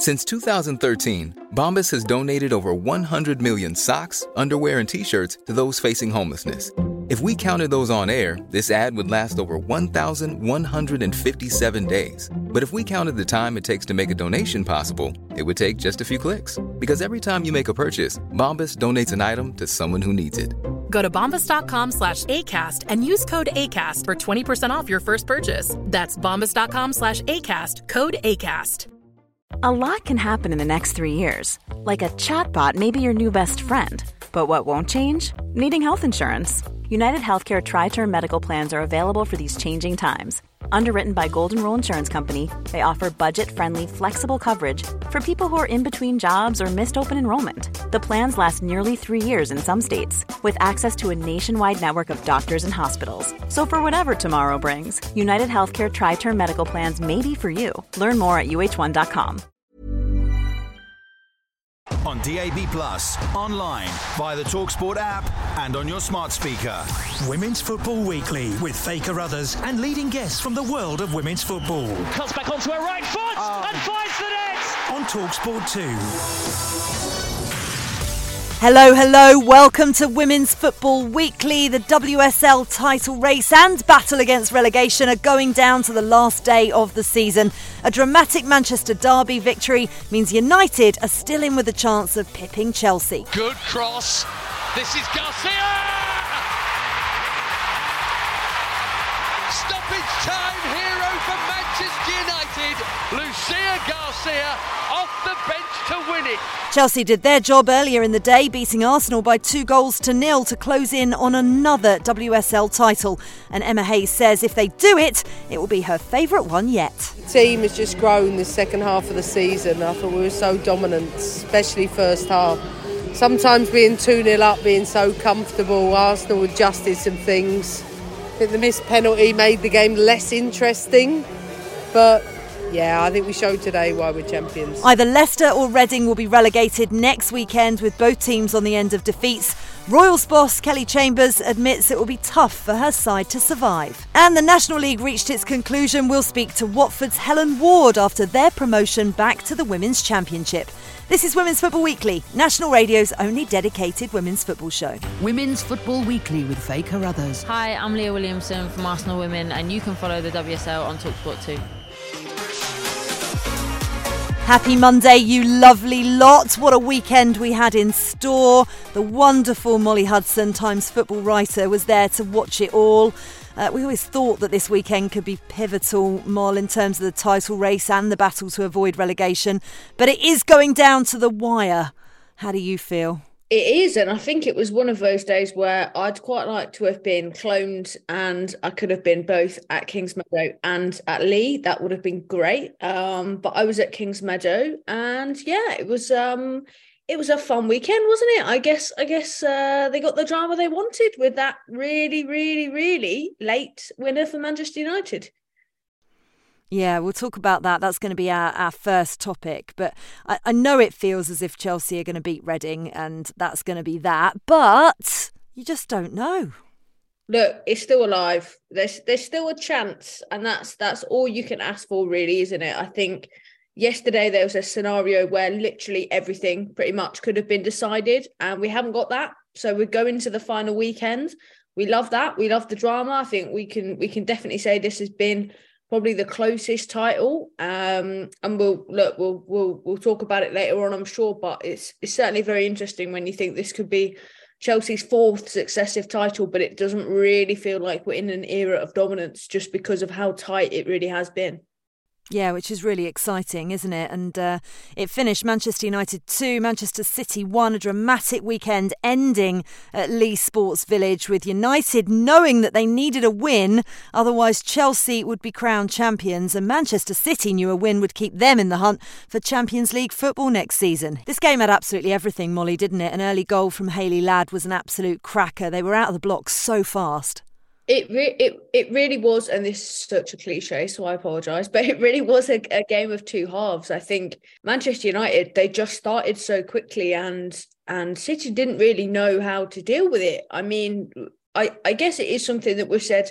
Since 2013, Bombas has donated over 100 million socks, underwear, and T-shirts to those facing homelessness. If we counted those on air, this ad would last over 1,157 days. But if we counted the time it takes to make a donation possible, it would take just a few clicks. Because every time you make a purchase, Bombas donates an item to someone who needs it. Go to bombas.com/ACAST and use code ACAST for 20% off your first purchase. That's bombas.com/ACAST, code ACAST. A lot can happen in the next 3 years. Like a chatbot may be your new best friend. But what won't change? Needing health insurance. United Healthcare Tri-Term Medical Plans are available for these changing times. Underwritten by Golden Rule Insurance Company, they offer budget-friendly, flexible coverage for people who are in between jobs or missed open enrollment. The plans last nearly 3 years in some states, with access to a nationwide network of doctors and hospitals. So for whatever tomorrow brings, United Healthcare Tri-Term Medical Plans may be for you. Learn more at uh1.com. On DAB+, online, via the TalkSport app, and on your smart speaker. Women's Football Weekly with Faye Carruthers and leading guests from the world of women's football. Cuts back onto her right foot and finds the net! On TalkSport 2. Hello, welcome to Women's Football Weekly. The WSL title race and battle against relegation are going down to the last day of the season. A dramatic Manchester derby victory means United are still in with a chance of pipping Chelsea. Good cross. This is Garcia! Stoppage time hero for Manchester United. Lucia Garcia off the bench to win it. Chelsea did their job earlier in the day, beating Arsenal by 2-0 to close in on another WSL title. And Emma Hayes says if they do it, it will be her favourite one yet. The team has just grown the second half of the season. I thought we were so dominant, especially first half. Sometimes being 2-0 up, being so comfortable, Arsenal adjusted some things. I think the missed penalty made the game less interesting, but yeah, I think we showed today why we're champions. Either Leicester or Reading will be relegated next weekend with both teams on the end of defeats. Royals boss Kelly Chambers admits it will be tough for her side to survive. And the National League reached its conclusion. We'll speak to Watford's Helen Ward after their promotion back to the Women's Championship. This is Women's Football Weekly, National Radio's only dedicated women's football show. Women's Football Weekly with Faye Carruthers. Hi, I'm Leah Williamson from Arsenal Women, and you can follow the WSL on TalkSport 2. Happy Monday, you lovely lot. What a weekend we had in store. The wonderful Molly Hudson, Times football writer, was there to watch it all. We always thought that this weekend could be pivotal, Moll, in terms of the title race and the battle to avoid relegation. But it is going down to the wire. How do you feel? It is, and I think it was one of those days where I'd quite like to have been cloned and I could have been both at Kingsmeadow and at Lee. That would have been great. But I was at Kingsmeadow and yeah, it was a fun weekend, wasn't it? I guess they got the drama they wanted with that really, really, really late winner for Manchester United. Yeah, we'll talk about that. That's going to be our first topic. But I know it feels as if Chelsea are going to beat Reading and that's going to be that. But you just don't know. Look, it's still alive. There's still a chance. And that's all you can ask for, really, isn't it? I think yesterday there was a scenario where literally everything pretty much could have been decided. And we haven't got that. So we're going to the final weekend. We love that. We love the drama. I think we can definitely say this has been probably the closest title, and we'll talk about it later on, I'm sure. But it's certainly very interesting when you think this could be Chelsea's fourth successive title, but it doesn't really feel like we're in an era of dominance just because of how tight it really has been. Yeah, which is really exciting, isn't it? And it finished Manchester United 2, Manchester City 1, a dramatic weekend ending at Leigh Sports Village with United knowing that they needed a win, otherwise Chelsea would be crowned champions, and Manchester City knew a win would keep them in the hunt for Champions League football next season. This game had absolutely everything, Molly, didn't it? An early goal from Hayley Ladd was an absolute cracker. They were out of the blocks so fast. It really was, and this is such a cliche, so I apologise, but it really was a game of two halves. I think Manchester United, they just started so quickly and City didn't really know how to deal with it. I mean, I guess it is something that we've said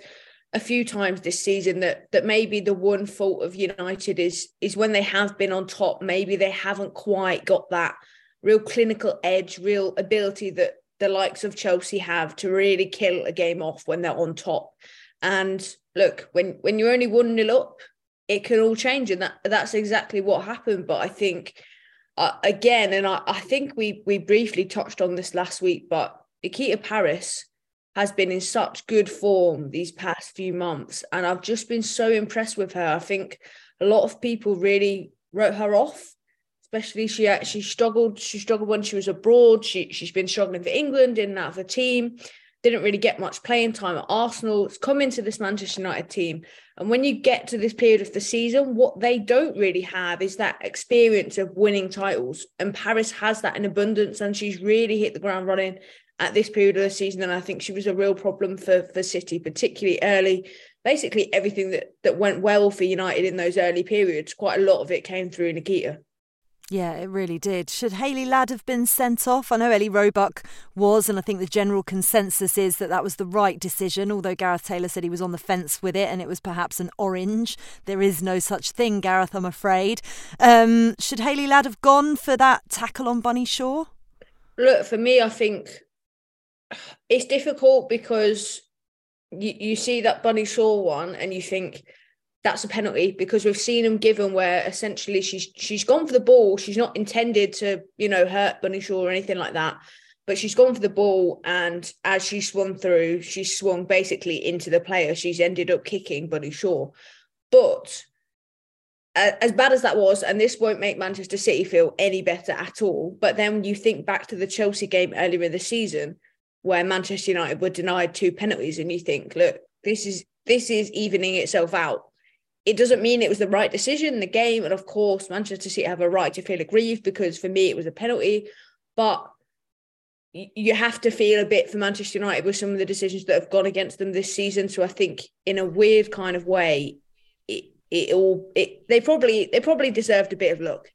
a few times this season that maybe the one fault of United is when they have been on top, maybe they haven't quite got that real clinical edge, real ability that the likes of Chelsea have to really kill a game off when they're on top. And look, when you're only 1-0 up, it can all change, and that's exactly what happened. But I think again, and I think we briefly touched on this last week, but Nikita Parris has been in such good form these past few months, and I've just been so impressed with her. I think a lot of people really wrote her off, especially she struggled. She struggled when she was abroad. She's been struggling for England, in and out of the team. Didn't really get much playing time at Arsenal. It's come into this Manchester United team. And when you get to this period of the season, what they don't really have is that experience of winning titles. And Parris has that in abundance, and she's really hit the ground running at this period of the season. And I think she was a real problem for City, particularly early. Basically everything that went well for United in those early periods, quite a lot of it came through Nikita. Yeah, it really did. Should Hayley Ladd have been sent off? I know Ellie Roebuck was, and I think the general consensus is that was the right decision, although Gareth Taylor said he was on the fence with it and it was perhaps an orange. There is no such thing, Gareth, I'm afraid. Should Hayley Ladd have gone for that tackle on Bunny Shaw? Look, for me, I think it's difficult because you see that Bunny Shaw one and you think, that's a penalty, because we've seen them given where essentially she's gone for the ball. She's not intended to, hurt Bunny Shaw or anything like that, but she's gone for the ball, and as she swung through, she swung basically into the player. She's ended up kicking Bunny Shaw. But as bad as that was, and this won't make Manchester City feel any better at all, but then you think back to the Chelsea game earlier in the season where Manchester United were denied 2 penalties, and you think, look, this is evening itself out. It doesn't mean it was the right decision in the game. And of course, Manchester City have a right to feel aggrieved, because for me, it was a penalty. But you have to feel a bit for Manchester United with some of the decisions that have gone against them this season. So I think in a weird kind of way, they probably deserved a bit of luck.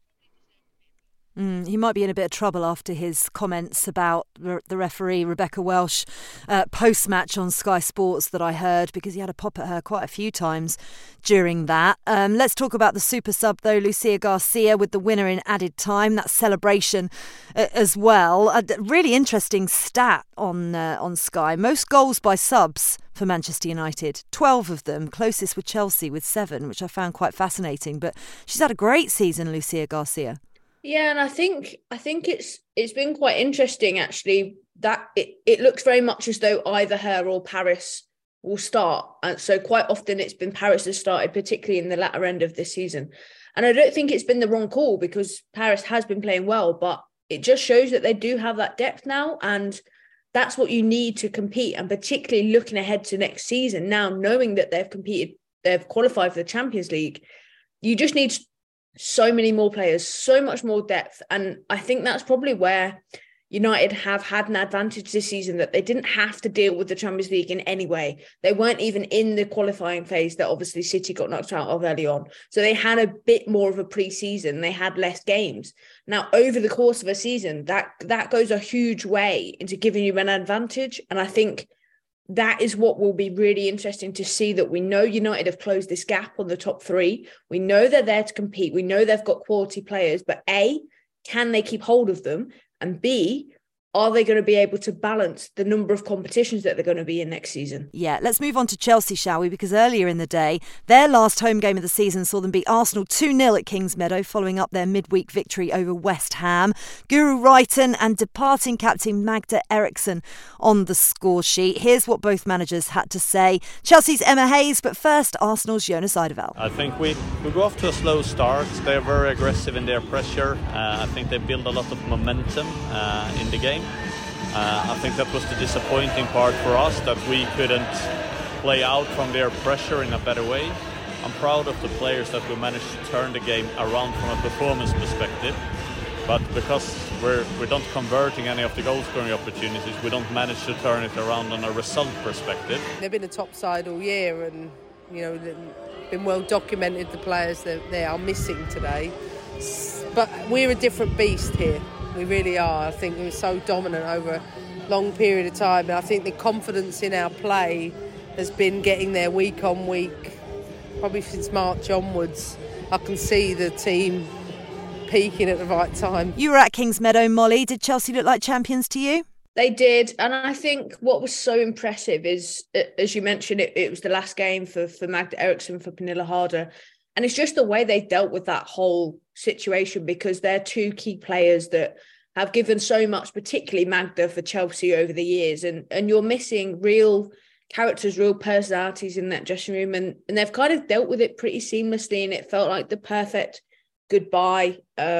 He might be in a bit of trouble after his comments about the referee, Rebecca Welsh, post-match on Sky Sports that I heard, because he had a pop at her quite a few times during that. Let's talk about the super sub, though, Lucia Garcia, with the winner in added time. That celebration as well. A really interesting stat on Sky. Most goals by subs for Manchester United, 12 of them, closest with Chelsea with 7, which I found quite fascinating. But she's had a great season, Lucia Garcia. Yeah, and I think it's been quite interesting, actually, that it looks very much as though either her or Parris will start. And so quite often it's been Parris that started, particularly in the latter end of this season. And I don't think it's been the wrong call, because Parris has been playing well, but it just shows that they do have that depth now, and that's what you need to compete. And particularly looking ahead to next season now, knowing that they've qualified for the Champions League, you just need so many more players, so much more depth. And I think that's probably where United have had an advantage this season, that they didn't have to deal with the Champions League in any way. They weren't even in the qualifying phase that obviously City got knocked out of early on. So they had a bit more of a pre-season. They had less games. Now, over the course of a season, that goes a huge way into giving you an advantage. And I think that is what will be really interesting to see, that we know United have closed this gap on the top 3. We know they're there to compete. We know they've got quality players, but A, can they keep hold of them? And B, are they going to be able to balance the number of competitions that they're going to be in next season? Yeah, let's move on to Chelsea, shall we? Because earlier in the day, their last home game of the season saw them beat Arsenal 2-0 at Kings Meadow, following up their midweek victory over West Ham. Guru Reiten and departing captain Magda Eriksson on the score sheet. Here's what both managers had to say. Chelsea's Emma Hayes, but first, Arsenal's Jonas Eidevall. I think we go off to a slow start. They're very aggressive in their pressure. I think they build a lot of momentum in the game. I think that was the disappointing part for us, that we couldn't play out from their pressure in a better way. I'm proud of the players that we managed to turn the game around from a performance perspective, but because we're not converting any of the goal-scoring opportunities, we don't manage to turn it around on a result perspective. They've been a top side all year, and been well documented, the players that they are missing today. But we're a different beast here. We really are. I think we were so dominant over a long period of time. And I think the confidence in our play has been getting there week on week, probably since March onwards. I can see the team peaking at the right time. You were at Kingsmeadow, Molly. Did Chelsea look like champions to you? They did, and I think what was so impressive is, as you mentioned, it was the last game for Magda Eriksson, for Pernille Harder, and it's just the way they dealt with that whole situation, because they're two key players that have given so much, particularly Magda, for Chelsea over the years, and you're missing real characters, real personalities in that dressing room, and they've kind of dealt with it pretty seamlessly, and it felt like the perfect goodbye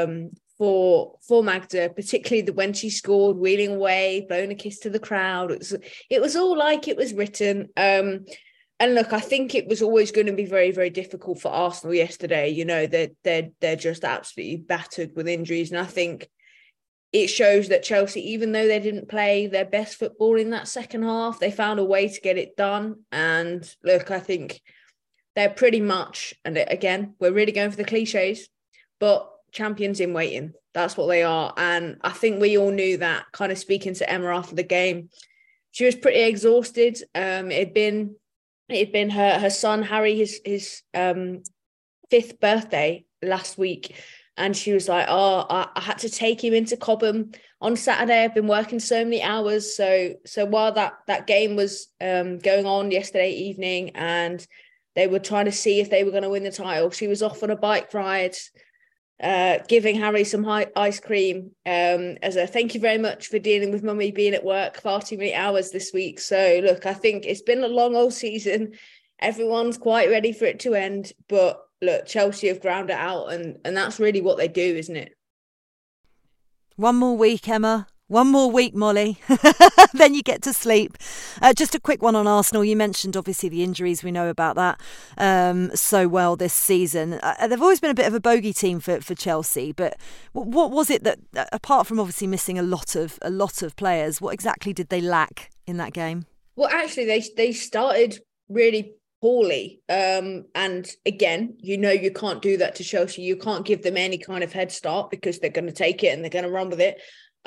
for Magda, particularly when she scored, wheeling away, blowing a kiss to the crowd. It was all like it was written. And look, I think it was always going to be very, very difficult for Arsenal yesterday. You know, they're just absolutely battered with injuries, and I think it shows that Chelsea, even though they didn't play their best football in that second half, they found a way to get it done. And look, I think they're pretty much, and again, we're really going for the cliches, but champions in waiting. That's what they are. And I think we all knew that, kind of speaking to Emma after the game. She was pretty exhausted. It had been her son, Harry, his 5th birthday last week. And she was like, I had to take him into Cobham on Saturday. I've been working so many hours. So while that game was going on yesterday evening and they were trying to see if they were going to win the title, she was off on a bike ride, giving Harry some ice cream as a thank you very much for dealing with mummy being at work far too many hours this week. So look, I think it's been a long old season. Everyone's quite ready for it to end, but look, Chelsea have ground it out, and that's really what they do, isn't it? One more week, Emma. One more week, Molly. Then you get to sleep. Just a quick one on Arsenal. You mentioned, obviously, the injuries. We know about that so well this season. They've always been a bit of a bogey team for Chelsea. But what was it that, apart from obviously missing a lot of players, what exactly did they lack in that game? Well, actually, they started really poorly. And again, you know, you can't do that to Chelsea. You can't give them any kind of head start because they're going to take it and they're going to run with it.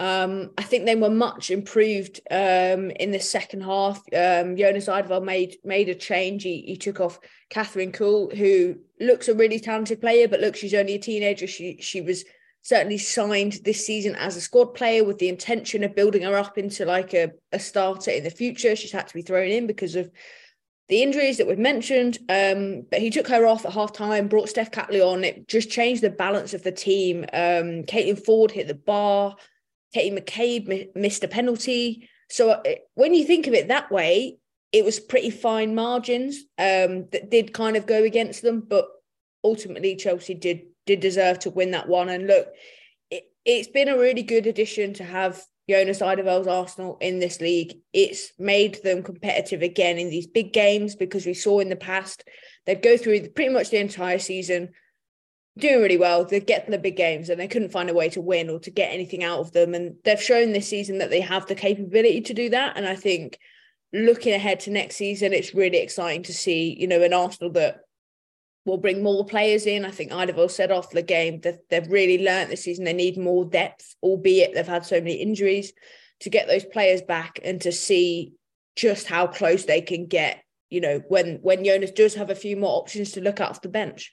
I think they were much improved in the second half. Jonas Eidevall made a change. He took off Catherine Kuhl, who looks a really talented player, but look, she's only a teenager. She was certainly signed this season as a squad player with the intention of building her up into like a starter in the future. She's had to be thrown in because of the injuries that we've mentioned, but he took her off at half-time, brought Steph Catley on. It just changed the balance of the team. Caitlin Ford hit the bar. Katie McCabe missed a penalty. So when you think of it that way, it was pretty fine margins that did kind of go against them. But ultimately, Chelsea did deserve to win that one. And look, it's been a really good addition to have Jonas Eidevall's Arsenal in this league. It's made them competitive again in these big games, because we saw in the past they'd go through pretty much the entire season doing really well. They'd get to the big games and they couldn't find a way to win or to get anything out of them. And they've shown this season that they have the capability to do that. And I think looking ahead to next season, it's really exciting to see, you know, an Arsenal that will bring more players in. I think Eidevall said after the game that they've really learnt this season they need more depth, albeit they've had so many injuries, to get those players back and to see just how close they can get, you know, when Jonas does have a few more options to look off the bench.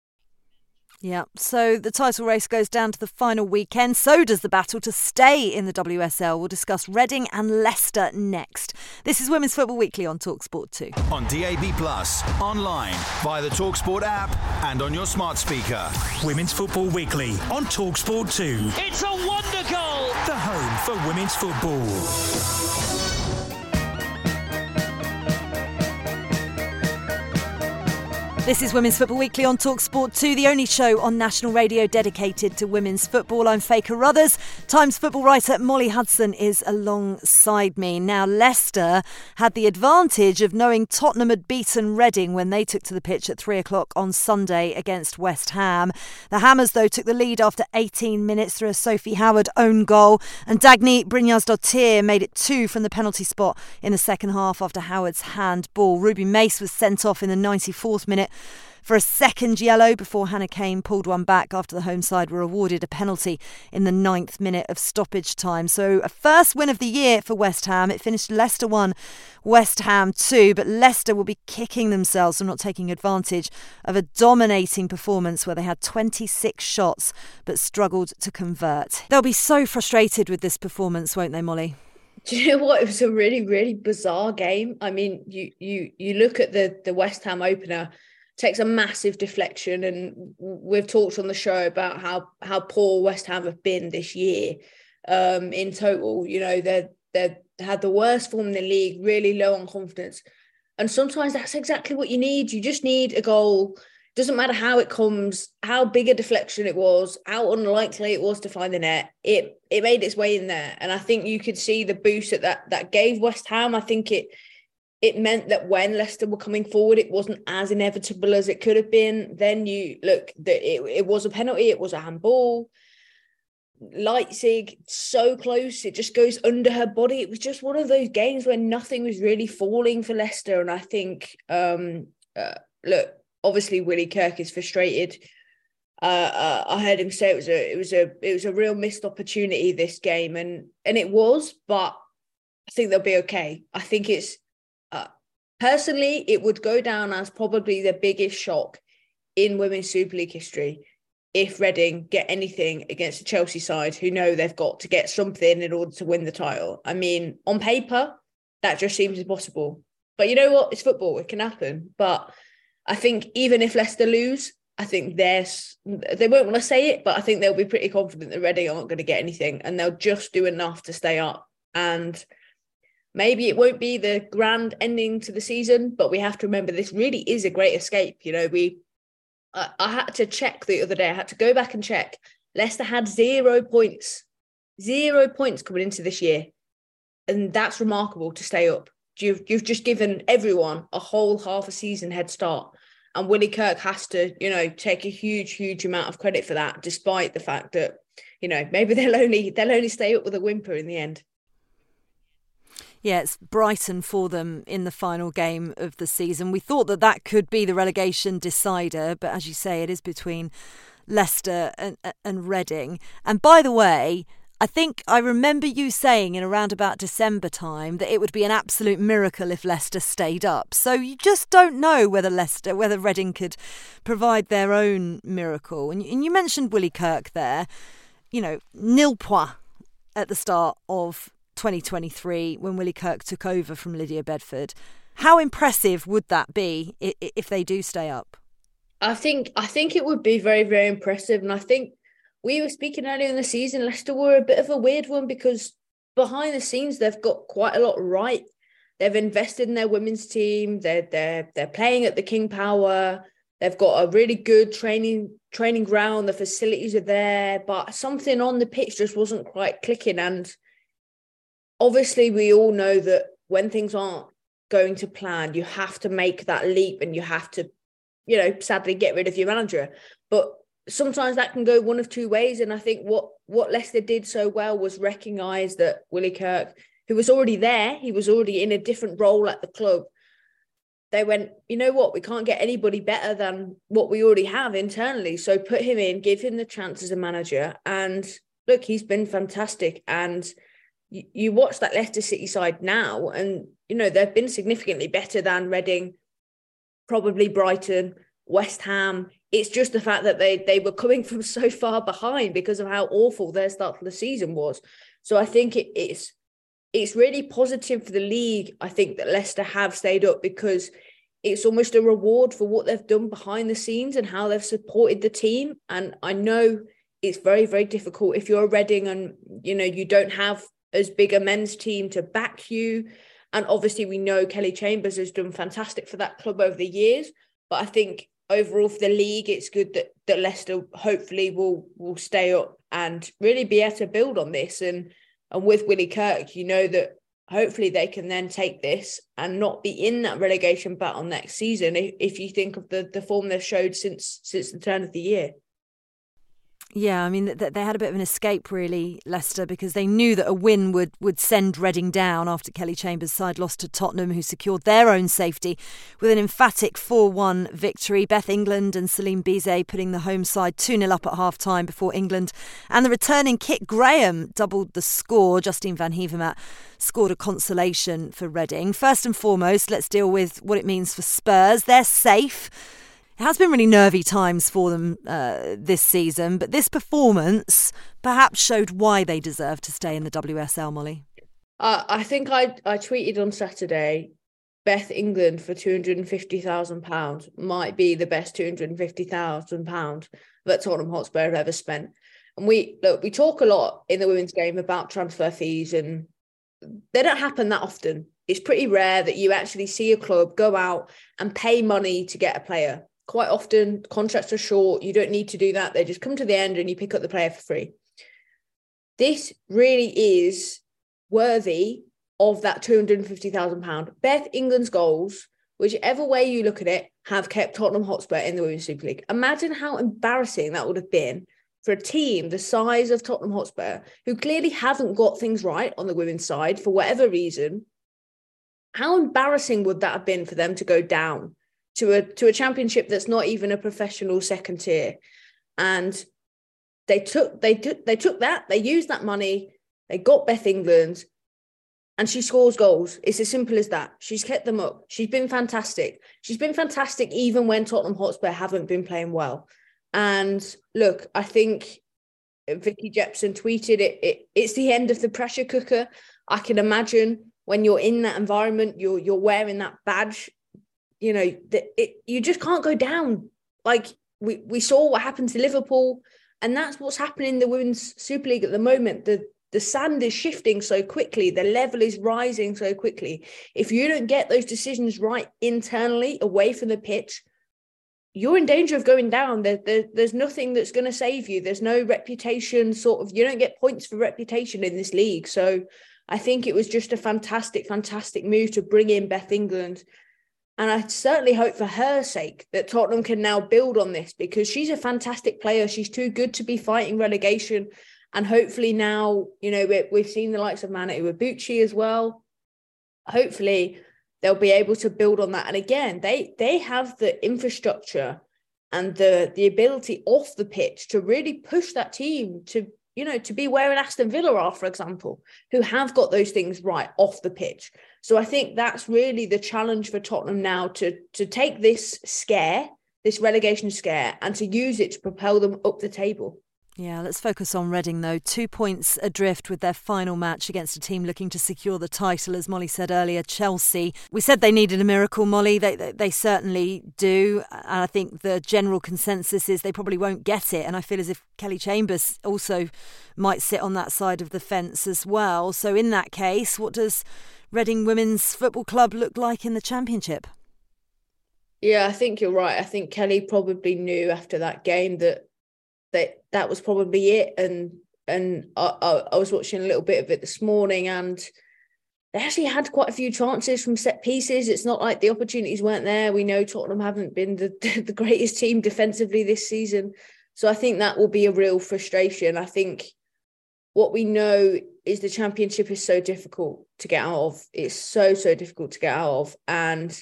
Yeah, so the title race goes down to the final weekend. So does the battle to stay in the WSL. We'll discuss Reading and Leicester next. This is Women's Football Weekly on TalkSport 2. On DAB+, online, via the TalkSport app and on your smart speaker. Women's Football Weekly on TalkSport 2. It's a wonder goal! The home for women's football. This is Women's Football Weekly on TalkSport 2, the only show on national radio dedicated to women's football. I'm Faye Carruthers. Times football writer Molly Hudson is alongside me. Now, Leicester had the advantage of knowing Tottenham had beaten Reading when they took to the pitch at 3 o'clock on Sunday against West Ham. The Hammers, though, took the lead after 18 minutes through a Sophie Howard own goal, and Dagny Brynjarsdottir made it 2 from the penalty spot in the second half after Howard's handball. Ruby Mace was sent off in the 94th minute for a second yellow before Hannah Kane pulled one back after the home side were awarded a penalty in the 9th minute of stoppage time. So a first win of the year for West Ham. It finished Leicester 1, West Ham 2, but Leicester will be kicking themselves for not taking advantage of a dominating performance where they had 26 shots but struggled to convert. They'll be so frustrated with this performance, won't they, Molly? Do you know what? It was a really, really bizarre game. I mean, you look at the West Ham opener, takes a massive deflection, and we've talked on the show about how poor West Ham have been this year in total. You know, they've had the worst form in the league, really low on confidence. And sometimes that's exactly what you need. You just need a goal. Doesn't matter how it comes, how big a deflection it was, how unlikely it was to find the net. It made its way in there. And I think you could see the boost that gave West Ham. I think it meant that when Leicester were coming forward, it wasn't as inevitable as it could have been. Then you look, it was a penalty, it was a handball. Leipzig, so close, it just goes under her body. It was just one of those games where nothing was really falling for Leicester. And I think, look, obviously Willie Kirk is frustrated. I heard him say it was a real missed opportunity, this game, and it was, but I think they'll be okay. I think it's personally, it would go down as probably the biggest shock in Women's Super League history if Reading get anything against the Chelsea side, who know they've got to get something in order to win the title. I mean, on paper, that just seems impossible. But you know what? It's football. It can happen. But I think even if Leicester lose, I think they won't want to say it, but I think they'll be pretty confident that Reading are not going to get anything, and they'll just do enough to stay up. And maybe it won't be the grand ending to the season, but we have to remember this really is a great escape. You know, I had to check the other day. I had to go back and check. Leicester had 0 points. 0 points coming into this year. And that's remarkable to stay up. You've just given everyone a whole half a season head start. And Willie Kirk has to, you know, take a huge, huge amount of credit for that, despite the fact that, you know, maybe they'll only stay up with a whimper in the end. Yeah, it's Brighton for them in the final game of the season. We thought that could be the relegation decider, but as you say, it is between Leicester and Reading. And by the way, I think I remember you saying in around about December time that it would be an absolute miracle if Leicester stayed up. So you just don't know whether Reading could provide their own miracle. And you mentioned Willie Kirk there. You know, nil points at the start of 2023 when Willie Kirk took over from Lydia Bedford. How impressive would that be if they do stay up? I think it would be very, very impressive. And I think we were speaking earlier in the season, Leicester were a bit of a weird one because behind the scenes, they've got quite a lot right. They've invested in their women's team. They're playing at the King Power. They've got a really good training ground. The facilities are there, but something on the pitch just wasn't quite clicking. And obviously, we all know that when things aren't going to plan, you have to make that leap and you have to, you know, sadly get rid of your manager. But sometimes that can go one of two ways. And I think what Leicester did so well was recognise that Willie Kirk, who was already there, he was already in a different role at the club. They went, you know what, we can't get anybody better than what we already have internally. So put him in, give him the chance as a manager. And look, he's been fantastic. And you watch that Leicester City side now, and, you know, they've been significantly better than Reading, probably Brighton, West Ham. It's just the fact that they were coming from so far behind because of how awful their start to the season was. So I think it's really positive for the league, I think, that Leicester have stayed up, because it's almost a reward for what they've done behind the scenes and how they've supported the team. And I know it's very, very difficult if you're a Reading and, you know, you don't have as big a men's team to back you. And obviously we know Kelly Chambers has done fantastic for that club over the years. But I think overall for the league, it's good that Leicester hopefully will stay up and really be able to build on this. And with Willie Kirk, you know that hopefully they can then take this and not be in that relegation battle next season, if you think of the form they've showed since the turn of the year. Yeah, I mean, they had a bit of an escape, really, Leicester, because they knew that a win would send Reading down after Kelly Chambers' side lost to Tottenham, who secured their own safety with an emphatic 4-1 victory. Beth England and Celine Bizet putting the home side 2-0 up at half-time before England and the returning Kit Graham doubled the score. Justine Van Heevermaet scored a consolation for Reading. First and foremost, let's deal with what it means for Spurs. They're safe. It has been really nervy times for them this season, but this performance perhaps showed why they deserve to stay in the WSL, Molly. I think I tweeted on Saturday, Beth England for £250,000 might be the best £250,000 that Tottenham Hotspur have ever spent. And we talk a lot in the women's game about transfer fees, and they don't happen that often. It's pretty rare that you actually see a club go out and pay money to get a player. Quite often, contracts are short. You don't need to do that. They just come to the end and you pick up the player for free. This really is worthy of that £250,000. Beth England's goals, whichever way you look at it, have kept Tottenham Hotspur in the Women's Super League. Imagine how embarrassing that would have been for a team the size of Tottenham Hotspur, who clearly haven't got things right on the women's side for whatever reason. How embarrassing would that have been for them to go down to a championship that's not even a professional second tier? And they took that, they used that money, they got Beth England, and she scores goals. It's as simple as that. She's kept them up. She's been fantastic. She's been fantastic even when Tottenham Hotspur haven't been playing well. And look, I think Vicky Jepson tweeted it's the end of the pressure cooker. I can imagine when you're in that environment, you're wearing that badge, you know, you just can't go down. Like we saw what happened to Liverpool, and that's what's happening in the Women's Super League at the moment. The sand is shifting so quickly. The level is rising so quickly. If you don't get those decisions right internally, away from the pitch, you're in danger of going down. There's nothing that's going to save you. There's no reputation you don't get points for reputation in this league. So I think it was just a fantastic, fantastic move to bring in Beth England. And I certainly hope for her sake that Tottenham can now build on this, because she's a fantastic player. She's too good to be fighting relegation. And hopefully now, you know, we've seen the likes of Manatu Iwabuchi as well. Hopefully they'll be able to build on that. And again, they have the infrastructure and the ability off the pitch to really push that team to, you know, to be where an Aston Villa are, for example, who have got those things right off the pitch. So I think that's really the challenge for Tottenham now, to take this relegation scare, and to use it to propel them up the table. Yeah, let's focus on Reading, though. 2 points adrift with their final match against a team looking to secure the title, as Molly said earlier, Chelsea. We said they needed a miracle, Molly. They certainly do. And I think the general consensus is they probably won't get it. And I feel as if Kelly Chambers also might sit on that side of the fence as well. So in that case, what does Reading Women's Football Club look like in the Championship? Yeah, I think you're right. I think Kelly probably knew after that game that was probably it. And I was watching a little bit of it this morning, and they actually had quite a few chances from set pieces. It's not like the opportunities weren't there. We know Tottenham haven't been the greatest team defensively this season. So I think that will be a real frustration. I think what we know is the Championship is so difficult to get out of. It's so difficult to get out of. And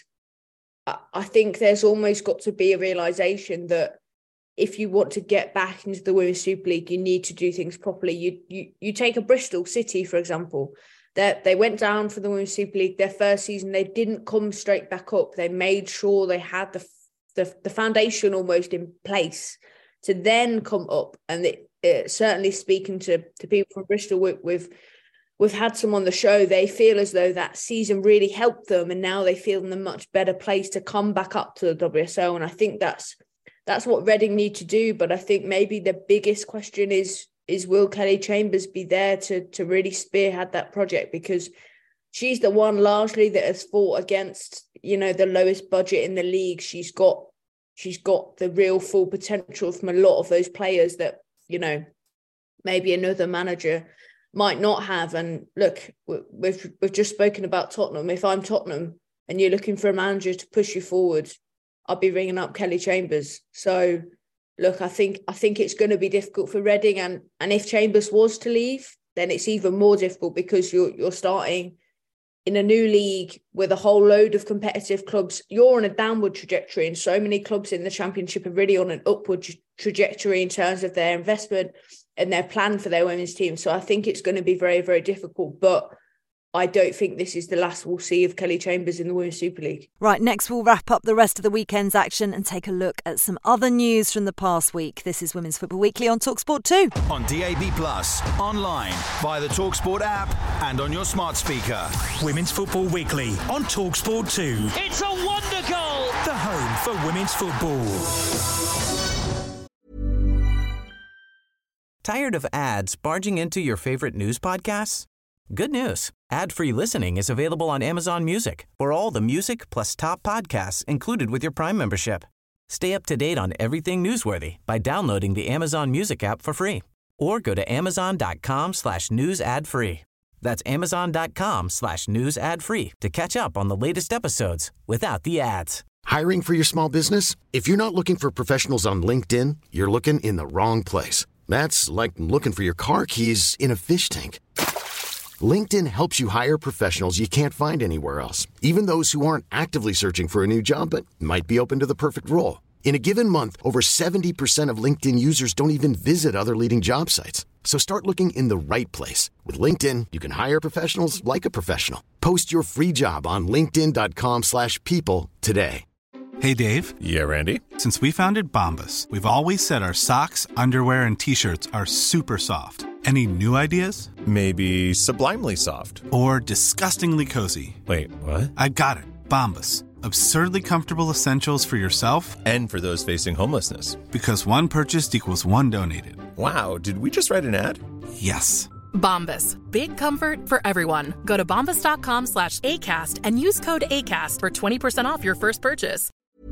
I think there's almost got to be a realisation that if you want to get back into the Women's Super League, you need to do things properly. You take a Bristol City, for example, that they went down for the Women's Super League their first season. They didn't come straight back up. They made sure they had the foundation almost in place to then come up. And certainly speaking to people from Bristol, we've had some on the show. They feel as though that season really helped them, and now they feel in a much better place to come back up to the WSL. And I think that's what Reading need to do. But I think maybe the biggest question is will Kelly Chambers be there to really spearhead that project? Because she's the one largely that has fought against, you know, the lowest budget in the league. She's got the real full potential from a lot of those players that, you know, maybe another manager might not have. And look, we've just spoken about Tottenham. If I'm Tottenham and you're looking for a manager to push you forward, I'll be ringing up Kelly Chambers. So look, I think it's going to be difficult for Reading, and if Chambers was to leave, then it's even more difficult because you're starting in a new league with a whole load of competitive clubs. You're on a downward trajectory, and so many clubs in the Championship are really on an upward trajectory in terms of their investment and their plan for their women's team. So I think it's going to be very, very difficult, but I don't think this is the last we'll see of Kelly Chambers in the Women's Super League. Right, next we'll wrap up the rest of the weekend's action and take a look at some other news from the past week. This is Women's Football Weekly on TalkSport 2. On DAB+, online, via the TalkSport app and on your smart speaker. Women's Football Weekly on TalkSport 2. It's a wonder goal! The home for women's football. Tired of ads barging into your favorite news podcasts? Good news. Ad-free listening is available on Amazon Music for all the music plus top podcasts included with your Prime membership. Stay up to date on everything newsworthy by downloading the Amazon Music app for free or go to amazon.com/news ad free. That's amazon.com/news ad free to catch up on the latest episodes without the ads. Hiring for your small business? If you're not looking for professionals on LinkedIn, you're looking in the wrong place. That's like looking for your car keys in a fish tank. LinkedIn helps you hire professionals you can't find anywhere else, even those who aren't actively searching for a new job but might be open to the perfect role. In a given month, over 70% of LinkedIn users don't even visit other leading job sites. So start looking in the right place. With LinkedIn, you can hire professionals like a professional. Post your free job on linkedin.com/people today. Hey, Dave. Yeah, Randy. Since we founded Bombas, we've always said our socks, underwear, and T-shirts are super soft. Any new ideas? Maybe sublimely soft. Or disgustingly cozy. Wait, what? I got it. Bombas. Absurdly comfortable essentials for yourself and for those facing homelessness. Because one purchased equals one donated. Wow, did we just write an ad? Yes. Bombas. Big comfort for everyone. Go to bombas.com/ACAST and use code ACAST for 20% off your first purchase.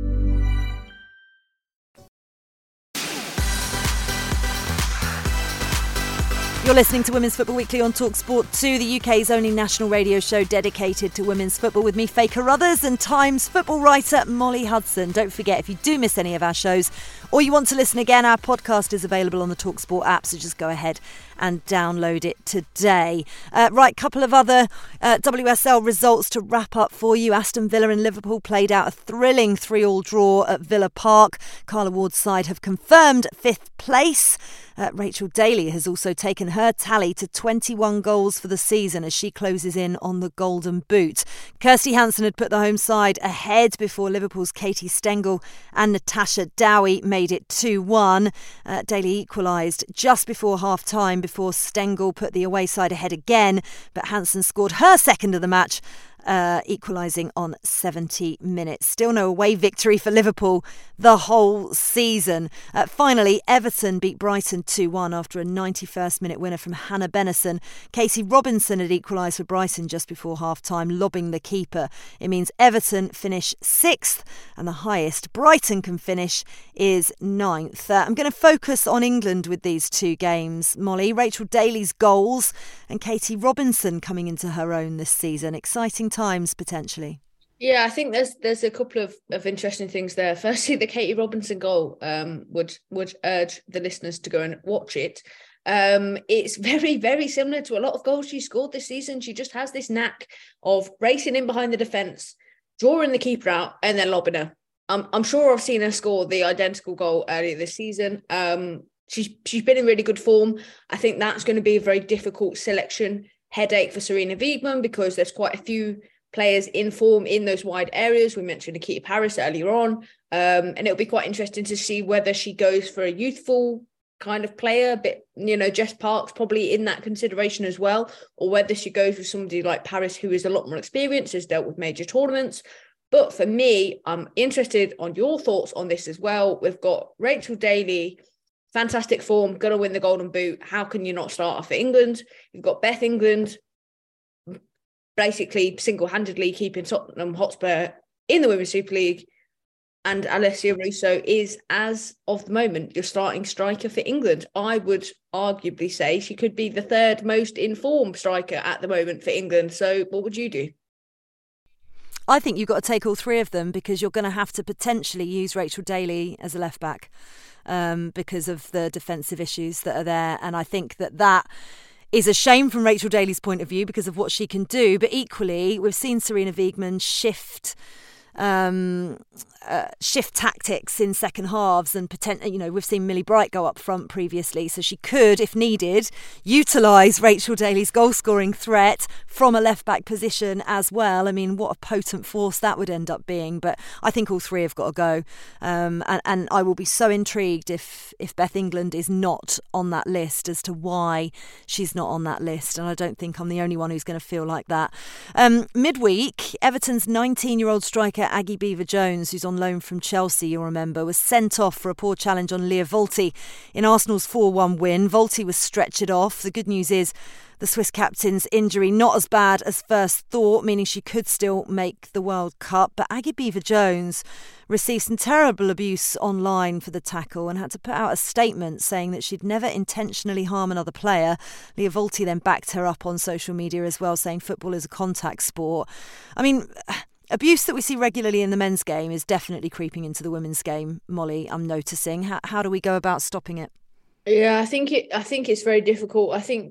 You're listening to Women's Football Weekly on TalkSport 2, the UK's only national radio show dedicated to women's football, with me, Faye Carruthers, and Times football writer Molly Hudson. Don't forget, if you do miss any of our shows or you want to listen again, our podcast is available on the TalkSport app, so just go ahead and download it today. Right, couple of other WSL results to wrap up for you. Aston Villa and Liverpool played out a thrilling 3-3 draw at Villa Park. Carla Ward's side have confirmed 5th place. Rachel Daly has also taken her tally to 21 goals for the season as she closes in on the Golden Boot. Kirsty Hansen had put the home side ahead before Liverpool's Katie Stengel and Natasha Dowie made it 2-1. Daly equalised just before half-time before Stengel put the away side ahead again, but Hansen scored her second of the match, equalising on 70 minutes. Still no away victory for Liverpool the whole season. Finally, Everton beat Brighton 2-1 after a 91st minute winner from Hannah Bennison. Casey Robinson had equalised for Brighton just before half-time, lobbing the keeper. It means Everton finish 6th, and the highest Brighton can finish is 9th. I'm going to focus on England with these two games, Molly. Rachel Daly's goals and Katie Robinson coming into her own this season. Exciting times potentially. Yeah, I think there's a couple of interesting things there. Firstly, the Katie Robinson goal would urge the listeners to go and watch it. It's very, very similar to a lot of goals she scored this season. She just has this knack of racing in behind the defence, drawing the keeper out and then lobbing her. I'm sure I've seen her score the identical goal earlier this season. She's been in really good form. I think that's going to be a very difficult selection headache for Serena Wiegman because there's quite a few players in form in those wide areas. We mentioned Nikita Paris earlier on, and it'll be quite interesting to see whether she goes for a youthful kind of player, but Jess Park's probably in that consideration as well, or whether she goes with somebody like Paris, who is a lot more experienced, has dealt with major tournaments. But for me, I'm interested on your thoughts on this as well. We've got Rachel Daly, fantastic form, going to win the Golden Boot. How can you not start off for England? You've got Beth England basically single-handedly keeping Tottenham Hotspur in the Women's Super League. And Alessia Russo is, as of the moment, your starting striker for England. I would arguably say she could be the third most informed striker at the moment for England. So what would you do? I think you've got to take all three of them, because you're going to have to potentially use Rachel Daly as a left back because of the defensive issues that are there. And I think that is a shame from Rachel Daly's point of view because of what she can do. But equally, we've seen Sarina Wiegman shift tactics in second halves, and we've seen Millie Bright go up front previously, so she could, if needed, utilise Rachel Daly's goal scoring threat from a left back position as well. I mean, what a potent force that would end up being. But I think all three have got to go, and I will be so intrigued if Beth England is not on that list as to why she's not on that list, and I don't think I'm the only one who's going to feel like that. Midweek, Everton's 19-year-old striker Aggie Beever-Jones, who's on loan from Chelsea, you'll remember, was sent off for a poor challenge on Leah Volti in Arsenal's 4-1 win. Volti was stretchered off. The good news is the Swiss captain's injury not as bad as first thought, meaning she could still make the World Cup. But Aggie Beever-Jones received some terrible abuse online for the tackle and had to put out a statement saying that she'd never intentionally harm another player. Leah Volti then backed her up on social media as well, saying football is a contact sport. I mean, abuse that we see regularly in the men's game is definitely creeping into the women's game, Molly, I'm noticing. How do we go about stopping it? Yeah, I think it's very difficult. I think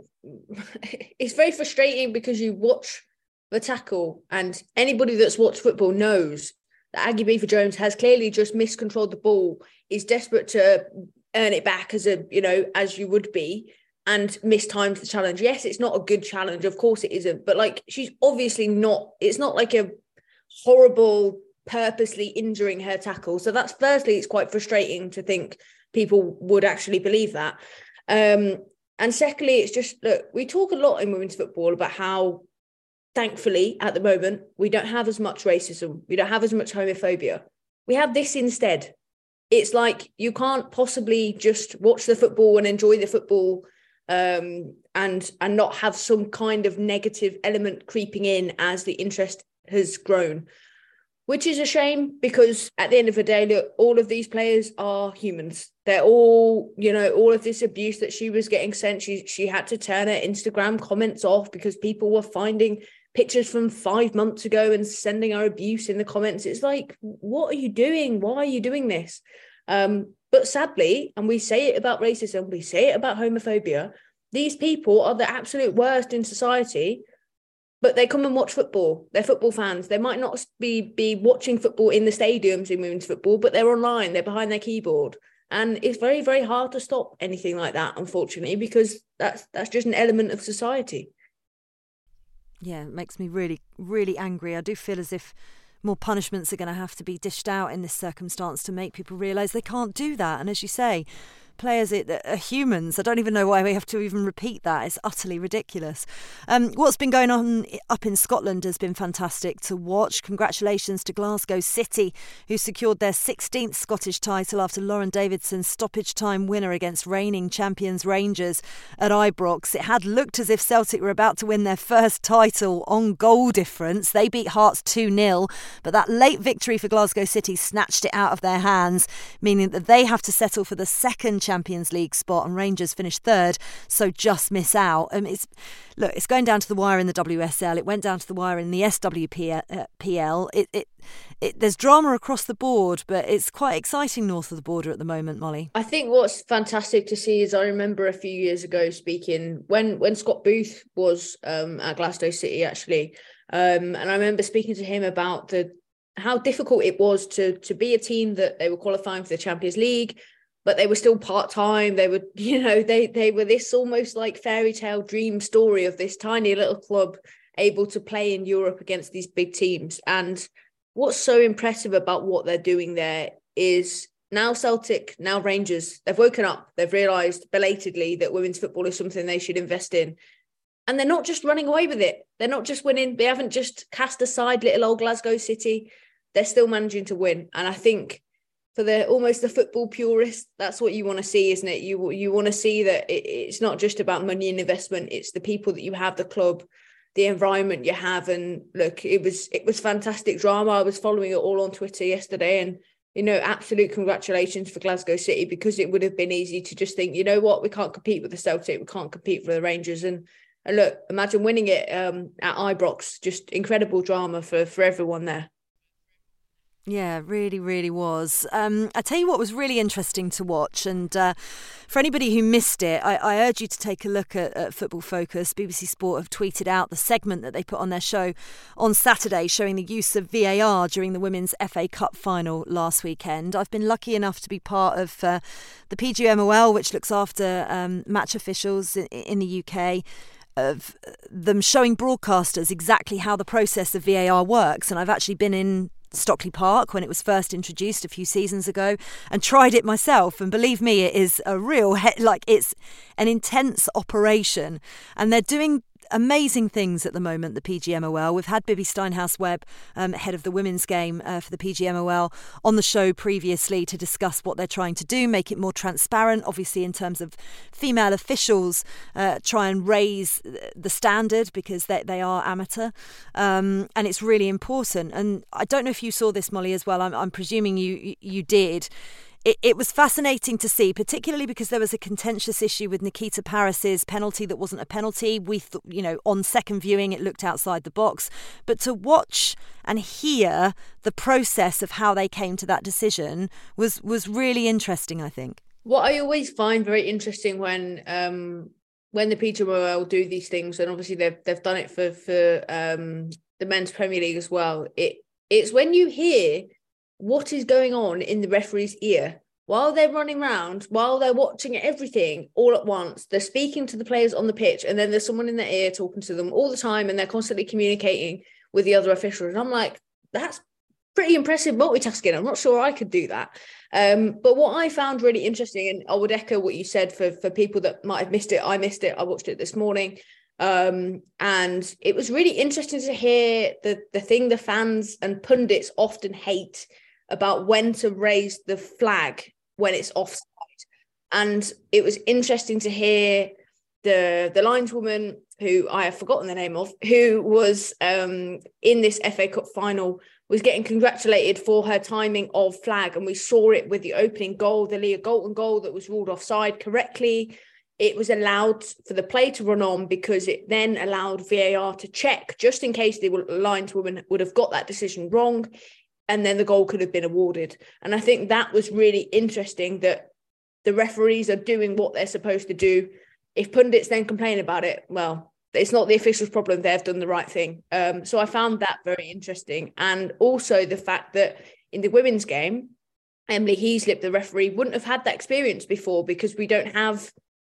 it's very frustrating because you watch the tackle, and anybody that's watched football knows that Aggie Beever-Jones has clearly just miscontrolled the ball, is desperate to earn it back as you would be, and mistimed the challenge. Yes, it's not a good challenge, of course it isn't, but she's obviously not. It's not like a horrible purposely injuring her tackle. So that's, firstly, it's quite frustrating to think people would actually believe that. And secondly, it's just, look, we talk a lot in women's football about how, thankfully, at the moment, we don't have as much racism. We don't have as much homophobia. We have this instead. It's like you can't possibly just watch the football and enjoy the football and not have some kind of negative element creeping in as the interest has grown, which is a shame, because at the end of the day, look, all of these players are humans. They're all, all of this abuse that she was getting sent, she had to turn her Instagram comments off because people were finding pictures from 5 months ago and sending her abuse in the comments. It's like, what are you doing? Why are you doing this? But sadly, and we say it about racism, we say it about homophobia, these people are the absolute worst in society. But they come and watch football. They're football fans. They might not be watching football in the stadiums in women's football, but they're online. They're behind their keyboard. And it's very, very hard to stop anything like that, unfortunately, because that's just an element of society. Yeah, it makes me really, really angry. I do feel as if more punishments are going to have to be dished out in this circumstance to make people realise they can't do that. And as you say, players are humans. I don't even know why we have to even repeat that. It's utterly ridiculous. What's been going on up in Scotland has been fantastic to watch. Congratulations to Glasgow City, who secured their 16th Scottish title after Lauren Davidson's stoppage time winner against reigning champions Rangers at Ibrox. It had looked as if Celtic were about to win their first title on goal difference. They beat Hearts 2-0, but that late victory for Glasgow City snatched it out of their hands, meaning that they have to settle for the second Champions League spot, and Rangers finished third, so just miss out. It's going down to the wire in the WSL. It went down to the wire in the SWPL. There's drama across the board, but it's quite exciting north of the border at the moment, Molly. I think what's fantastic to see is, I remember a few years ago speaking when Scott Booth was at Glasgow City, actually, and I remember speaking to him about how difficult it was to be a team that they were qualifying for the Champions League, but they were still part-time. They were, they were this almost like fairy tale dream story of this tiny little club able to play in Europe against these big teams. And what's so impressive about what they're doing there is now Celtic, now Rangers, they've woken up. They've realised belatedly that women's football is something they should invest in. And they're not just running away with it. They're not just winning. They haven't just cast aside little old Glasgow City. They're still managing to win. And I think for the football purist, that's what you want to see, isn't it? You want to see that it's not just about money and investment. It's the people that you have, the club, the environment you have. And look, it was fantastic drama. I was following it all on Twitter yesterday, and absolute congratulations for Glasgow City, because it would have been easy to just think, you know what, we can't compete with the Celtic, we can't compete for the Rangers, and And look, imagine winning it at Ibrox. Just incredible drama for everyone there. Yeah, really, really was. I tell you what was really interesting to watch, and for anybody who missed it, I urge you to take a look at Football Focus. BBC Sport have tweeted out the segment that they put on their show on Saturday showing the use of VAR during the Women's FA Cup final last weekend. I've been lucky enough to be part of the PGMOL, which looks after match officials in the UK, of them showing broadcasters exactly how the process of VAR works. And I've actually been in Stockley Park when it was first introduced a few seasons ago and tried it myself, and believe me, it is a real it's an intense operation, and they're doing amazing things at the moment, the PGMOL. We've had Bibi Steinhaus-Webb, head of the women's game for the PGMOL, on the show previously to discuss what they're trying to do, make it more transparent, obviously in terms of female officials, try and raise the standard because they are amateur, and it's really important. And I don't know if you saw this, Molly, as well. I'm presuming you did. It was fascinating to see, particularly because there was a contentious issue with Nikita Parris's penalty that wasn't a penalty. We thought, on second viewing, it looked outside the box. But to watch and hear the process of how they came to that decision was really interesting, I think. What I always find very interesting when the PGMOL do these things, and obviously they've done it for the Men's Premier League as well, it's when you hear what is going on in the referee's ear while they're running around, while they're watching everything all at once. They're speaking to the players on the pitch, and then there's someone in their ear talking to them all the time, and they're constantly communicating with the other officials. And I'm like, that's pretty impressive multitasking. I'm not sure I could do that. But what I found really interesting, and I would echo what you said for people that might have missed it. I missed it. I watched it this morning. And it was really interesting to hear the thing the fans and pundits often hate about when to raise the flag when it's offside. And it was interesting to hear the lineswoman, who I have forgotten the name of, who was in this FA Cup final, was getting congratulated for her timing of flag. And we saw it with the opening goal, the Leah Galton goal that was ruled offside correctly. It was allowed for the play to run on because it then allowed VAR to check just in case the lineswoman would have got that decision wrong. And then the goal could have been awarded. And I think that was really interesting, that the referees are doing what they're supposed to do. If pundits then complain about it, well, it's not the officials' problem. They've done the right thing. So I found that very interesting. And also the fact that in the women's game, Emily Heaslip, the referee, wouldn't have had that experience before because we don't have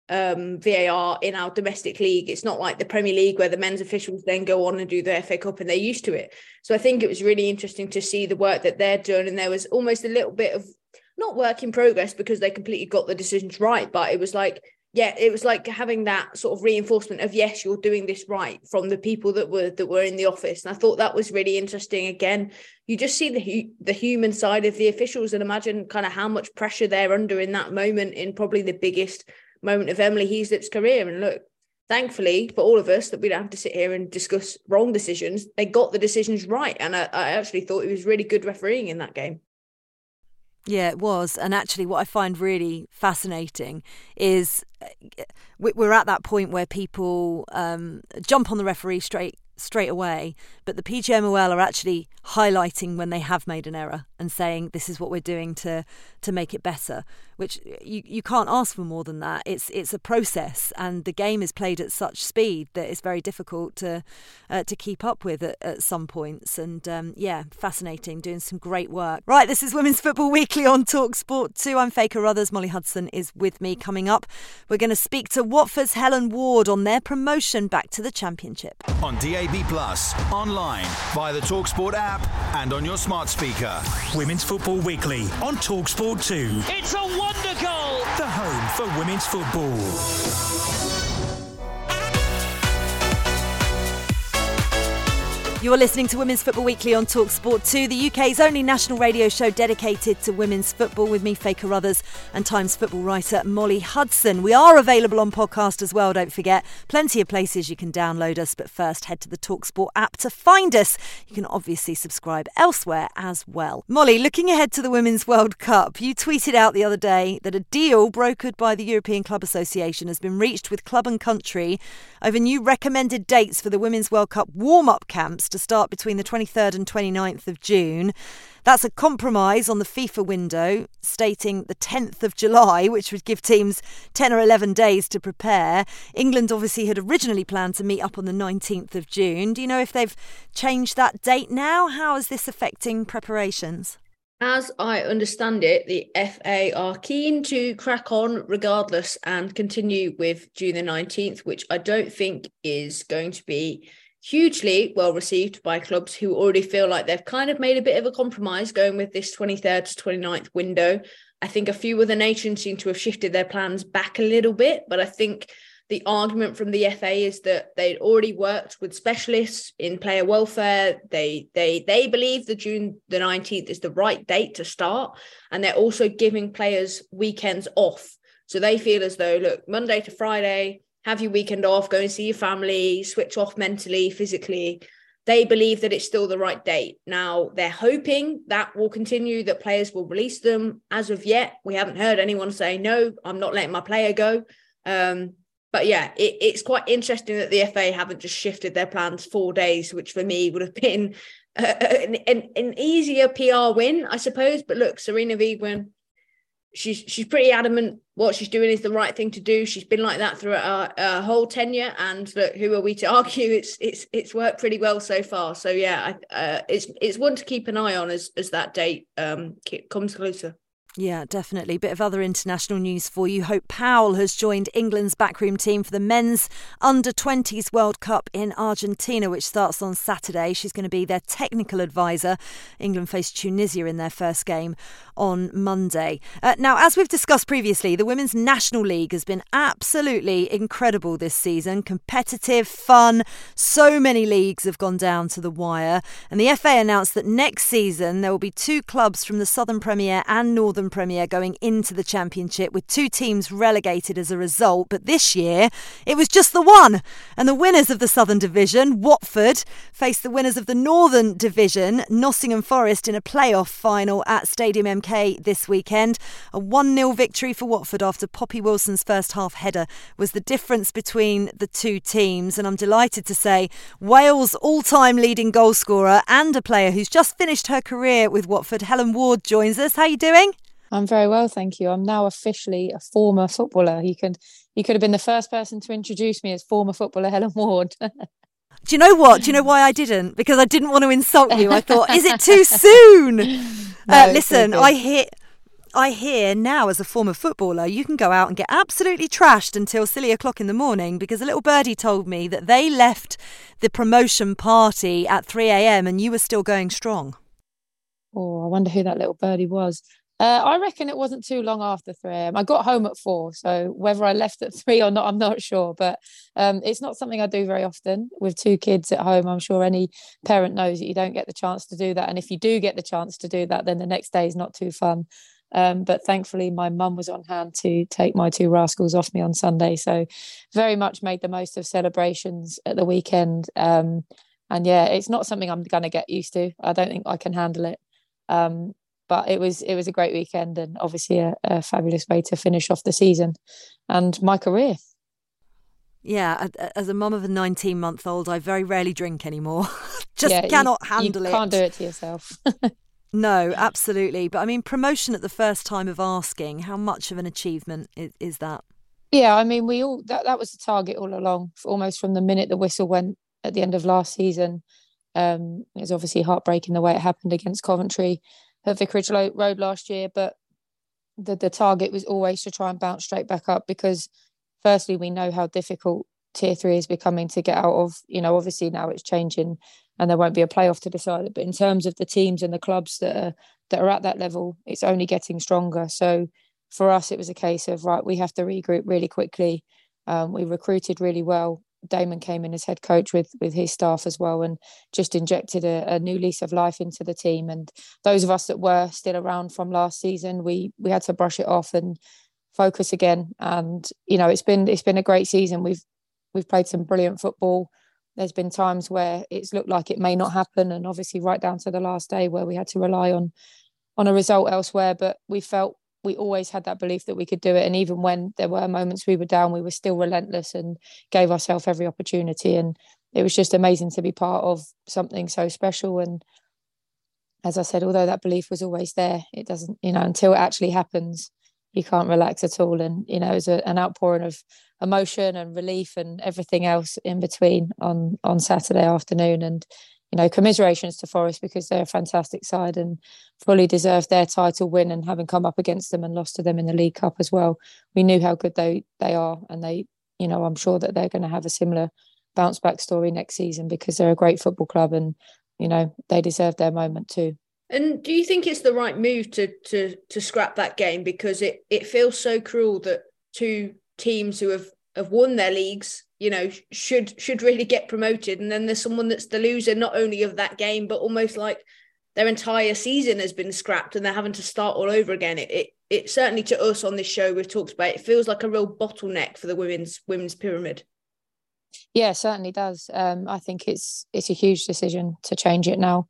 VAR in our domestic league. It's not like the Premier League where the men's officials then go on and do the FA Cup and they're used to it. So I think it was really interesting to see the work that they're doing. And there was almost a little bit of, not work in progress because they completely got the decisions right, but it was like, it was like having that sort of reinforcement of, yes, you're doing this right, from the people that were in the office. And I thought that was really interesting. Again, you just see the human side of the officials, and imagine kind of how much pressure they're under in that moment, in probably the biggest moment of Emily Heaslip's career. And look, thankfully for all of us, that we don't have to sit here and discuss wrong decisions. They got the decisions right. And I actually thought it was really good refereeing in that game. Yeah, it was. And actually what I find really fascinating is we're at that point where people jump on the referee straight away, but the PGMOL are actually highlighting when they have made an error and saying this is what we're doing to make it better, which you can't ask for more than that. It's a process, and the game is played at such speed that it's very difficult to keep up with at some points. And fascinating, doing some great work. Right, this is Women's Football Weekly on TalkSport 2. I'm Faker Ruthers. Molly Hudson is with me. Coming up, we're going to speak to Watford's Helen Ward on their promotion back to the Championship. On DAB+, online, via the TalkSport app and on your smart speaker. Women's Football Weekly on TalkSport 2. It's a wonder goal! The home for women's football. You're listening to Women's Football Weekly on TalkSport 2, the UK's only national radio show dedicated to women's football, with me, Faye Carruthers, and Times football writer Molly Hudson. We are available on podcast as well, don't forget. Plenty of places you can download us, but first head to the TalkSport app to find us. You can obviously subscribe elsewhere as well. Molly, looking ahead to the Women's World Cup, you tweeted out the other day that a deal brokered by the European Club Association has been reached with club and country over new recommended dates for the Women's World Cup warm-up camps to start between the 23rd and 29th of June. That's a compromise on the FIFA window, stating the 10th of July, which would give teams 10 or 11 days to prepare. England obviously had originally planned to meet up on the 19th of June. Do you know if they've changed that date now? How is this affecting preparations? As I understand it, the FA are keen to crack on regardless and continue with June the 19th, which I don't think is going to be hugely well received by clubs who already feel like they've kind of made a bit of a compromise going with this 23rd to 29th window. I think a few other nations seem to have shifted their plans back a little bit, but I think the argument from the FA is that they'd already worked with specialists in player welfare. They believe that June the 19th is the right date to start, and they're also giving players weekends off. So they feel as though, look, Monday to Friday, have your weekend off, go and see your family, switch off mentally, physically. They believe that it's still the right date. Now, they're hoping that will continue, that players will release them. As of yet, we haven't heard anyone say, no, I'm not letting my player go. But yeah, it's quite interesting that the FA haven't just shifted their plans 4 days, which for me would have been an easier PR win, I suppose. But look, Sarina Wiegman, she's pretty adamant what she's doing is the right thing to do. She's been like that throughout her whole tenure, and look, who are we to argue? It's worked pretty well so far. So yeah, it's one to keep an eye on as that date comes closer. Yeah, definitely. Bit of other international news for you. Hope Powell has joined England's backroom team for the men's under-20s World Cup in Argentina, which starts on Saturday. She's going to be their technical advisor. England face Tunisia in their first game on Monday. Now, as we've discussed previously, the Women's National League has been absolutely incredible this season. Competitive, fun. So many leagues have gone down to the wire. And the FA announced that next season there will be 2 clubs from the Southern Premier and Northern Premier going into the Championship, with 2 teams relegated as a result. But this year it was just the one, and the winners of the Southern Division, Watford, faced the winners of the Northern Division, Nottingham Forest, in a playoff final at Stadium MK this weekend. A 1-0 victory for Watford after Poppy Wilson's first half header was the difference between the 2 teams, and I'm delighted to say Wales' all-time leading goal scorer and a player who's just finished her career with Watford, Helen Ward, joins us. How are you doing? I'm very well, thank you. I'm now officially a former footballer. You could have been the first person to introduce me as former footballer Helen Ward. Do you know what? Do you know why I didn't? Because I didn't want to insult you. I thought, is it too soon? Listen, I hear now, as a former footballer, you can go out and get absolutely trashed until silly o'clock in the morning, because a little birdie told me that they left the promotion party at 3 a.m. and you were still going strong. Oh, I wonder who that little birdie was. I reckon it wasn't too long after 3 a.m. I got home at 4, so whether I left at 3 or not, I'm not sure. But it's not something I do very often with 2 kids at home. I'm sure any parent knows that you don't get the chance to do that. And if you do get the chance to do that, then the next day is not too fun. But thankfully, my mum was on hand to take my 2 rascals off me on Sunday. So very much made the most of celebrations at the weekend. And yeah, it's not something I'm going to get used to. I don't think I can handle it. But it was a great weekend, and obviously a fabulous way to finish off the season and my career. Yeah, as a mum of a 19-month-old, I very rarely drink anymore. Cannot handle it. You can't do it to yourself. No, absolutely. But I mean, promotion at the first time of asking, how much of an achievement is that? Yeah, I mean, that was the target all along, almost from the minute the whistle went at the end of last season. It was obviously heartbreaking the way it happened against Coventry at Vicarage Road last year, but the target was always to try and bounce straight back up, because firstly, we know how difficult Tier 3 is becoming to get out of. Obviously now it's changing and there won't be a playoff to decide it, but in terms of the teams and the clubs that are at that level, it's only getting stronger. So for us, it was a case of, right, we have to regroup really quickly. We recruited really well Damon came in as head coach with his staff as well, and just injected a new lease of life into the team. And those of us that were still around from last season, we had to brush it off and focus again. And it's been a great season. We've played some brilliant football. There's been times where it's looked like it may not happen, and obviously right down to the last day where we had to rely on a result elsewhere. But we felt we always had that belief that we could do it. And even when there were moments we were down, we were still relentless and gave ourselves every opportunity. And it was just amazing to be part of something so special. And as I said, although that belief was always there, it doesn't, until it actually happens, you can't relax at all. And, it was an outpouring of emotion and relief and everything else in between on Saturday afternoon. And, commiserations to Forest, because they're a fantastic side and fully deserved their title win. And having come up against them and lost to them in the League Cup as well, we knew how good they are. And they, I'm sure that they're going to have a similar bounce back story next season, because they're a great football club and, they deserve their moment too. And do you think it's the right move to scrap that game? Because it feels so cruel that two teams who have won their leagues, should really get promoted. And then there's someone that's the loser, not only of that game, but almost like their entire season has been scrapped and they're having to start all over again. It certainly, to us on this show, we've talked about, it feels like a real bottleneck for the women's pyramid. Yeah, it certainly does. I think it's a huge decision to change it now.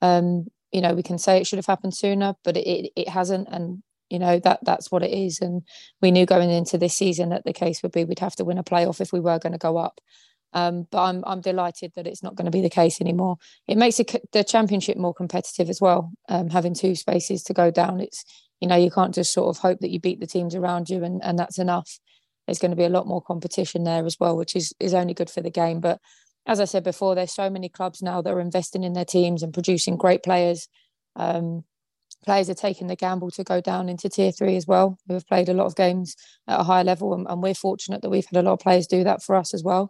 We can say it should have happened sooner, but it hasn't. And, that's what it is. And we knew going into this season that the case would be we'd have to win a playoff if we were going to go up. But I'm delighted that it's not going to be the case anymore. It makes the championship more competitive as well, having two spaces to go down. It's, you can't just sort of hope that you beat the teams around you and that's enough. There's going to be a lot more competition there as well, which is only good for the game. But as I said before, there's so many clubs now that are investing in their teams and producing great players. Players are taking the gamble to go down into Tier 3 as well, who have played a lot of games at a higher level. And we're fortunate that we've had a lot of players do that for us as well.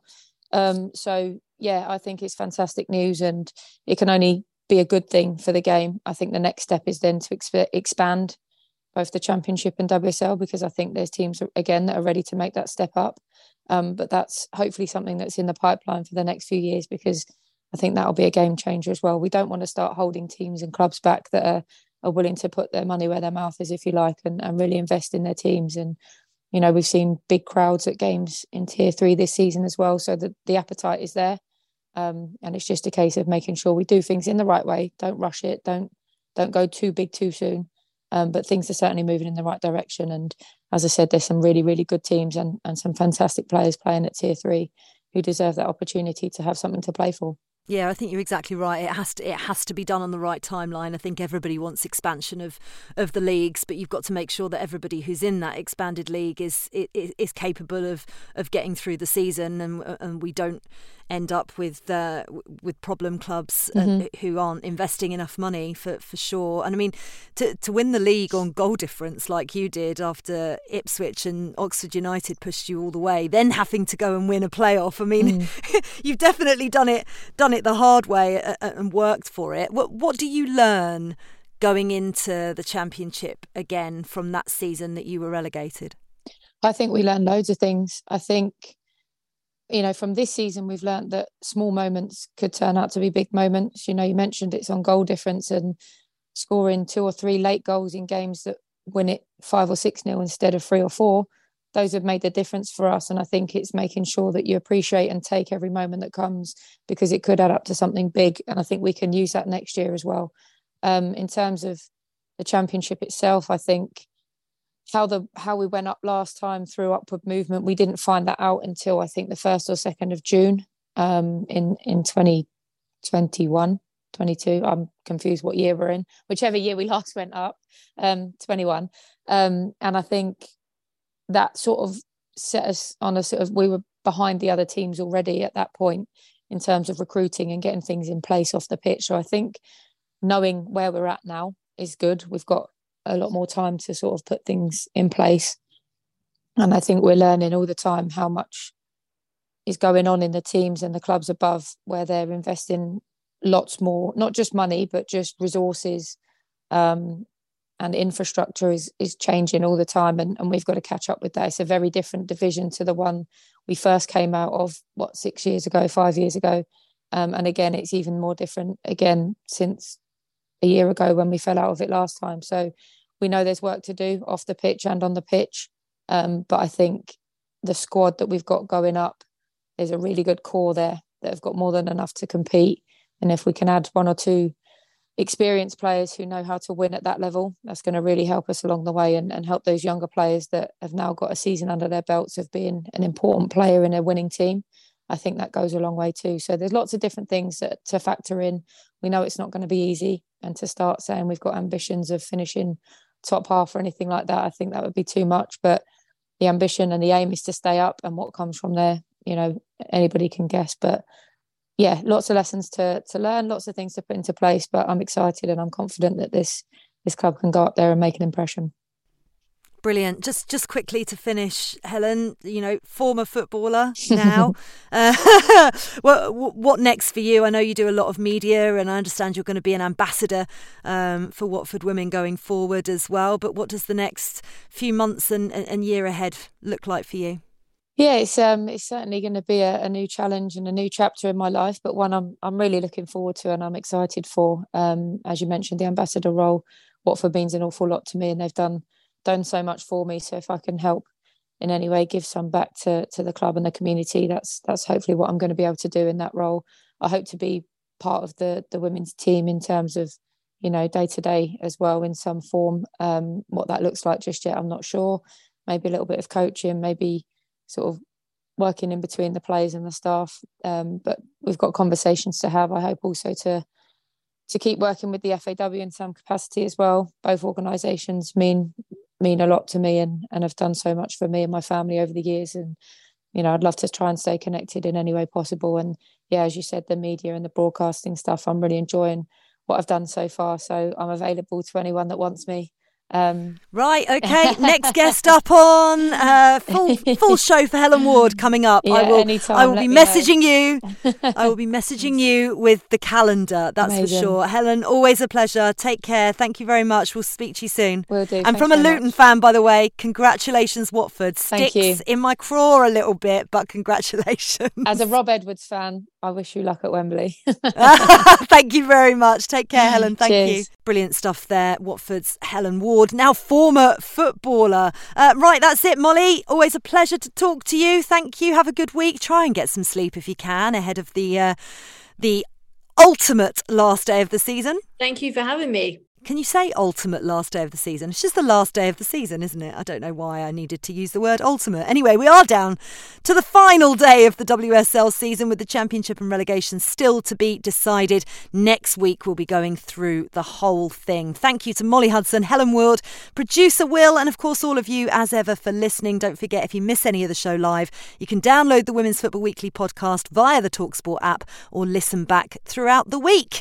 So, yeah, I think it's fantastic news and it can only be a good thing for the game. I think the next step is then to expand both the Championship and WSL, because I think there's teams, again, that are ready to make that step up. But that's hopefully something that's in the pipeline for the next few years, because I think that'll be a game changer as well. We don't want to start holding teams and clubs back that are willing to put their money where their mouth is, if you like, and really invest in their teams. And, we've seen big crowds at games in Tier 3 this season as well. So the appetite is there. And it's just a case of making sure we do things in the right way. Don't rush it. Don't go too big too soon. But things are certainly moving in the right direction. And as I said, there's some really, really good teams and some fantastic players playing at Tier 3 who deserve that opportunity to have something to play for. Yeah, I think you're exactly right. It has to be done on the right timeline. I think everybody wants expansion of the leagues, but you've got to make sure that everybody who's in that expanded league is capable of getting through the season, and we don't end up with problem clubs who aren't investing enough money for sure. And I mean, to win the league on goal difference like you did after Ipswich and Oxford United pushed you all the way, then having to go and win a playoff. I mean, you've definitely done it the hard way and worked for it. What do you learn going into the Championship again from that season that you were relegated? I think we learned loads of things. I think, from this season, we've learned that small moments could turn out to be big moments. You mentioned it's on goal difference, and scoring 2 or 3 late goals in games that win it 5 or 6-0 instead of 3 or 4. Those have made the difference for us. And I think it's making sure that you appreciate and take every moment that comes, because it could add up to something big. And I think we can use that next year as well. In terms of the Championship itself, I think how we went up last time through upward movement, we didn't find that out until I think the 1st or 2nd of June in 2021, 22. I'm confused what year we're in, whichever year we last went up, 21. And I think that sort of set us on we were behind the other teams already at that point in terms of recruiting and getting things in place off the pitch. So I think knowing where we're at now is good. We've got a lot more time to sort of put things in place. And I think we're learning all the time how much is going on in the teams and the clubs above, where they're investing lots more, not just money, but just resources, and infrastructure is changing all the time, and we've got to catch up with that. It's a very different division to the one we first came out of, 5 years ago. And again, it's even more different again since a year ago when we fell out of it last time. So we know there's work to do off the pitch and on the pitch. But I think the squad that we've got going up, there's a really good core there that have got more than enough to compete. And if we can add 1 or 2 experienced players who know how to win at that level, that's going to really help us along the way and help those younger players that have now got a season under their belts of being an important player in a winning team. I think that goes a long way too. So there's lots of different things to factor in. We know it's not going to be easy, and to start saying we've got ambitions of finishing top half or anything like that, I think that would be too much. But the ambition and the aim is to stay up, and what comes from there, anybody can guess. But yeah, lots of lessons to learn, lots of things to put into place, but I'm excited and I'm confident that this club can go up there and make an impression. Brilliant. Just quickly to finish, Helen, former footballer now. What next for you? I know you do a lot of media, and I understand you're going to be an ambassador for Watford Women going forward as well. But what does the next few months and year ahead look like for you? Yeah, it's certainly going to be a new challenge and a new chapter in my life, but one I'm really looking forward to and I'm excited for. As you mentioned, the ambassador role, Watford means an awful lot to me, and they've done so much for me. So if I can help in any way, give some back to the club and the community, that's hopefully what I'm going to be able to do in that role. I hope to be part of the women's team in terms of, day to day as well in some form. What that looks like just yet, I'm not sure. Maybe a little bit of coaching, maybe sort of working in between the players and the staff. But we've got conversations to have. I hope also to keep working with the FAW in some capacity as well. Both organisations mean a lot to me and have done so much for me and my family over the years. And, I'd love to try and stay connected in any way possible. And yeah, as you said, the media and the broadcasting stuff, I'm really enjoying what I've done so far. So I'm available to anyone that wants me. Right, okay. Next guest up on full show for Helen Ward coming up. Yeah, I will be messaging you. I will be messaging you with the calendar. That's Amazing. For sure. Helen, always a pleasure. Take care. Thank you very much. We'll speak to you soon. Will do. And Thanks from a Luton fan, by the way, congratulations, Watford. Sticks in my craw a little bit, but congratulations. As a Rob Edwards fan, I wish you luck at Wembley. Thank you very much. Take care, Helen. Thank Cheers. you. Brilliant stuff there. Watford's Helen Ward, now former footballer. Right, that's it, Molly. Always a pleasure to talk to you. Thank you. Have a good week. Try and get some sleep if you can ahead of the ultimate last day of the season. Thank you for having me. Can you say ultimate last day of the season? It's just the last day of the season, isn't it? I don't know why I needed to use the word ultimate. Anyway, we are down to the final day of the WSL season with the championship and relegation still to be decided. Next week, we'll be going through the whole thing. Thank you to Molly Hudson, Helen Ward, producer Will, and of course all of you as ever for listening. Don't forget, if you miss any of the show live, you can download the Women's Football Weekly podcast via the TalkSport app or listen back throughout the week.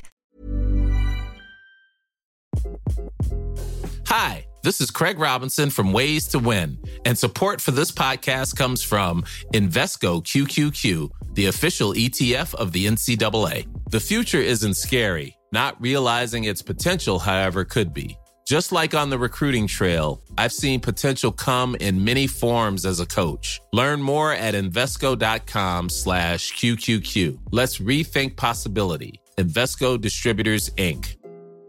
Hi, this is Craig Robinson from Ways to Win, and support for this podcast comes from Invesco QQQ, the official ETF of the NCAA. The future isn't scary. Not realizing its potential, however, could be. Just like on the recruiting trail, I've seen potential come in many forms as a coach. Learn more at Invesco.com/QQQ. Let's rethink possibility. Invesco Distributors, Inc.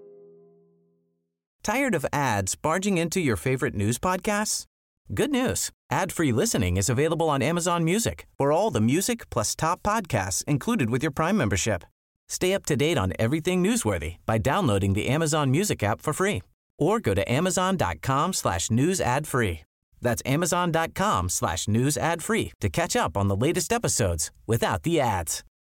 Tired of ads barging into your favorite news podcasts? Good news. Ad-free listening is available on Amazon Music for all the music plus top podcasts included with your Prime membership. Stay up to date on everything newsworthy by downloading the Amazon Music app for free or go to amazon.com/news ad free. That's amazon.com/news ad free to catch up on the latest episodes without the ads.